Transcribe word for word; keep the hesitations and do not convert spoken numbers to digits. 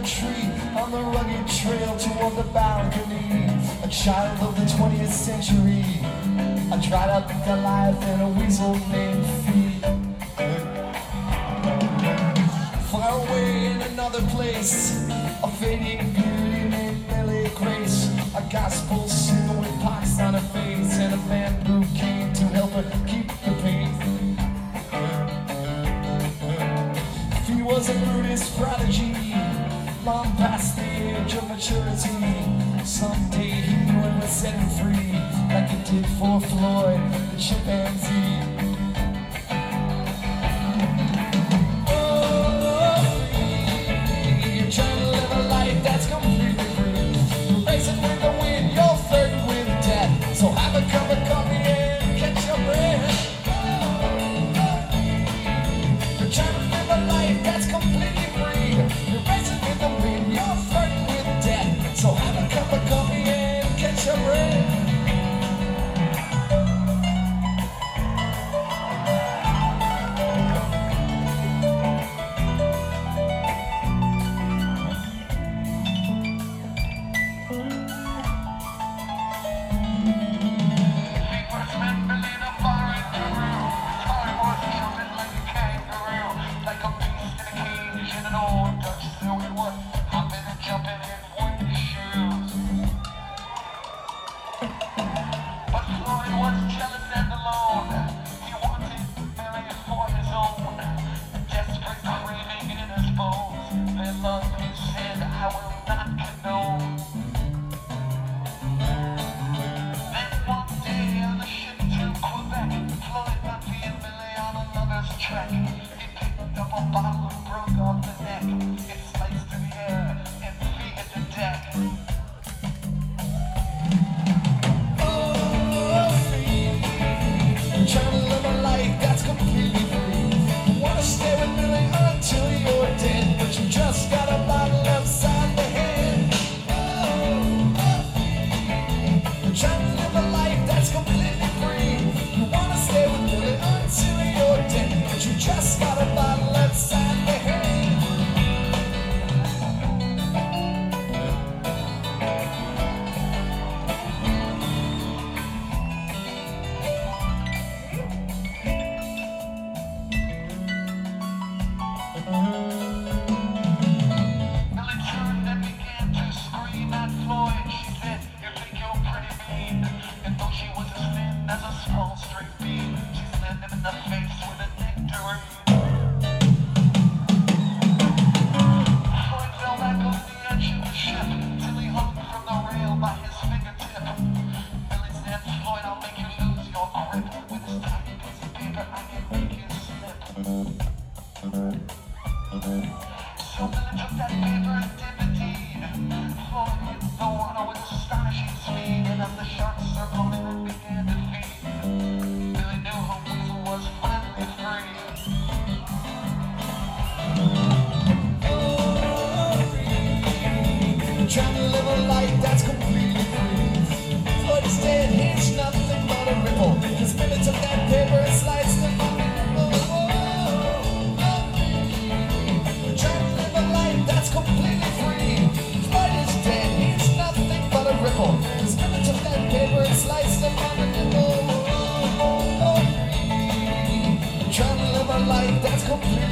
tree on the rugged trail toward the balcony. A child of the twentieth century, a dried up Goliath and a weasel named Fee. Far away in another place, a fading beauty named Millie Grace, a gospel singer with pox on her face and a bamboo cane to help her keep the faith. Fee was a Buddhist prodigy, long past the age of maturity. Someday he knew it would set him free, like it did for Floyd, the chimpanzee. Oh, free, you're trying to live a life that's completely free. You're racing with the wind, you're flirting with death. So have a cup of coffee and catch your breath. You're trying to live a life that's completely free. You're racing with the wind, you're flirting with death. So have a cup of coffee and catch your breath. Trying to live a life that's completely free. Floyd is dead, he's nothing but a ripple. His minutes of that paper and sliced them on the nipple. Trying to live a life that's completely free. Floyd is dead, he's nothing but a ripple. His minutes of that paper and sliced them on the nipple. Trying to live a life that's completely free.